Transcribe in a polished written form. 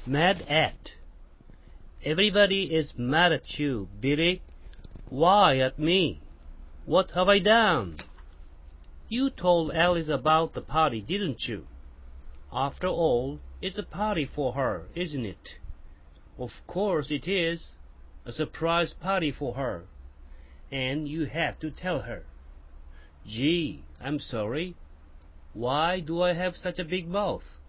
Mad at? Everybody is mad at you, Billy. Why at me? What have I done? You told Alice about the party, didn't you? After all, it's a party for her, isn't it? Of course it is. A surprise party for her. And you have to tell her. Gee, I'm sorry. Why do I have such a big mouth?